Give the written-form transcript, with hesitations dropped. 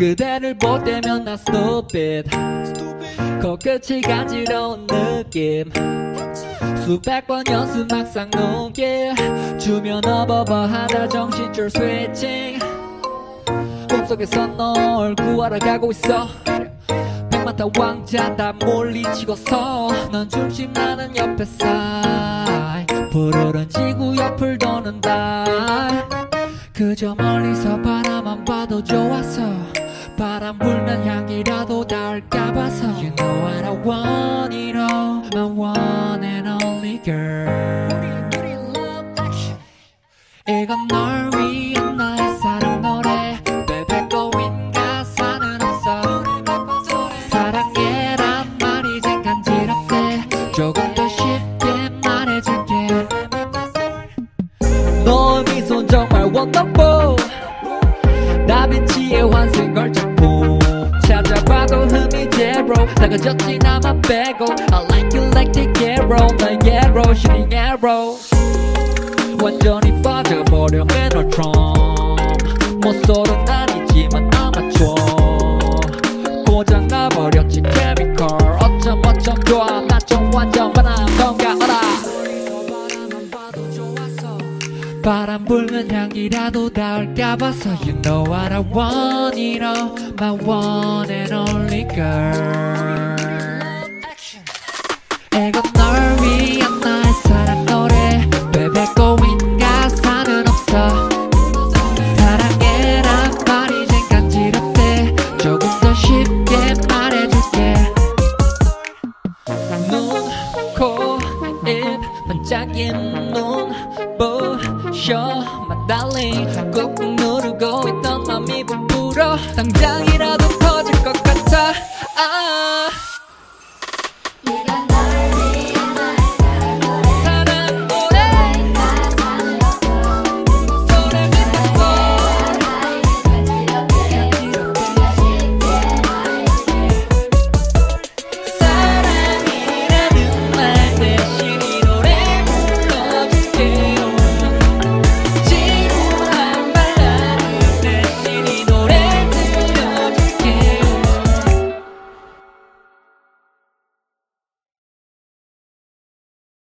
그대를 볼 때면 나 stupid 코끝이 간지러운 느낌 수백 번 연습 막상 눈길 주면 어버버 하다 정신줄 스위칭 꿈속에서 널 구하러 가고 있어 백마타 왕자 다 물리치고서 넌 중심 나는 옆에 사이 푸르른 지구 옆을 도는 달 그저 멀리서 바라만 봐도 좋았어 바람 불면 향기라도 닿을까 봐서 You know what I want it all My one and only girl 이건 널 위한 나의 사랑 노래 Baby going 가사는 없어 사랑해란 말이 이젠 간지럽대 조금 더 쉽게 말해줄게 너의 미소는 정말 wonderful 다빈치의 환생 걸작품 찾아봐도 흠이 제로 다가졌지 나만 빼고 I like you like the arrow 나의 arrow shooting arrow 완전히 빠져버려 에너트럼 모쏠은 아니지만 아마추어 고장나버렸지 케미컬 어쩜 좋아 나 좀 완전 바람 건강하라 바람 불면 향기라도 닿을까 봐서 You know what I want it all My one and only girl 이건 널 위한 나의 사랑 노래 Baby going 가사는 없어 사랑해란 말이 이젠 간지럽대 조금 더 쉽게 말해줄게 눈, 코, 입 반짝이는 눈 부셔 My darling 꾹꾹 누르고 있던 맘이 부풀어 당장이라도 터질 것 같아